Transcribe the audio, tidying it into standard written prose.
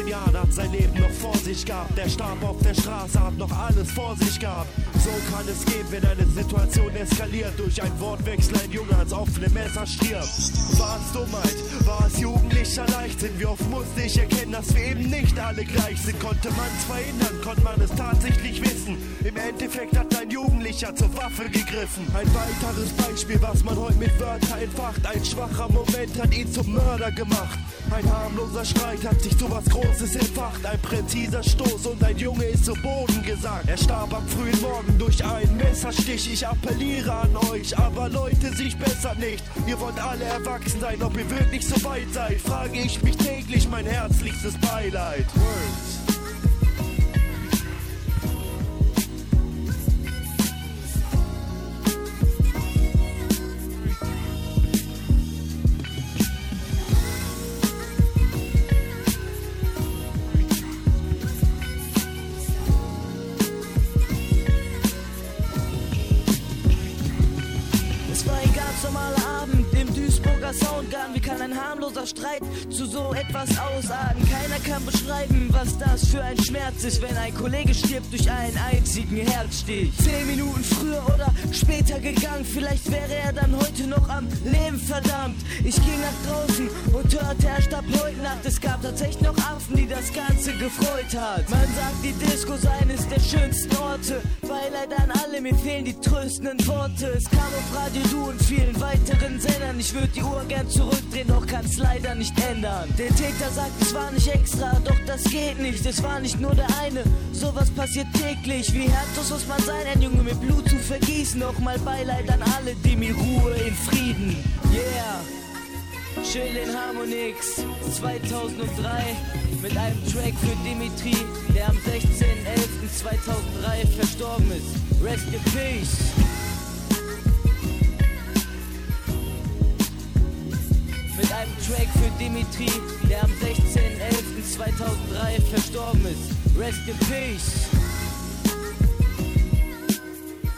Jahren, hat sein Leben noch vor sich gehabt. Der starb auf der Straße, hat noch alles vor sich gehabt. So kann es gehen, wenn eine Situation eskaliert. Durch ein Wortwechsel ein Junge ans offene Messer stirbt. War es Dummheit? War es jugendlicher Leichtsinn? Wie oft musste ich erkennen, dass wir eben nicht alle gleich sind? Konnte man es verhindern? Konnte man es tatsächlich wissen? Im Endeffekt hat ein Jugendlicher zur Waffe gegriffen. Ein weiteres Beispiel, was man heute mit Wörtern entfacht. Ein schwacher Moment hat ihn zum Mörder gemacht. Ein harmloser Streit hat sich zu was Großes entfacht. Ein präziser Stoß und ein Junge ist zu Boden gesackt. Er starb am frühen Morgen durch einen Messerstich. Ich appelliere an euch, aber Leute, sich besser nicht. Ihr wollt alle erwachsen sein, ob ihr wirklich so weit seid, frage ich mich täglich, mein herzlichstes Beileid. Normaler Abend im Duisburger Soundgarten. Wie kann ein harmloser Streit zu so etwas ausarten? Keiner kann beschreiben, was das für ein Schmerz ist, wenn ein Kollege stirbt durch einen einzigen Herzstich. 10 Minuten früher oder später gegangen, vielleicht wäre er dann heute noch am Leben, verdammt. Ich ging nach draußen und hörte, er starb heute Nacht. Es gab tatsächlich noch Affen, die das Ganze gefreut hat. Man sagt, die Disco sei eines der schönsten Orte. Beileid an alle, mir fehlen die tröstenden Worte. Es kam auf Radio Du und vielen weiteren Sendern. Ich würde die Uhr gern zurückdrehen, doch kann's leider nicht ändern. Der Täter sagt, es war nicht extra, doch das geht nicht. Es war nicht nur der eine, sowas passiert täglich. Wie herzlos muss man sein, ein Junge mit Blut zu vergießen. Nochmal Beileid an alle, die mir Ruhe in Frieden. Yeah, Chillin' Harmonix 2003 mit einem Track für Dimitri, der am 16.11.2003 verstorben ist. Rest in Peace. Mit einem Track für Dimitri, der am 16.11.2003 verstorben ist. Rest in Peace.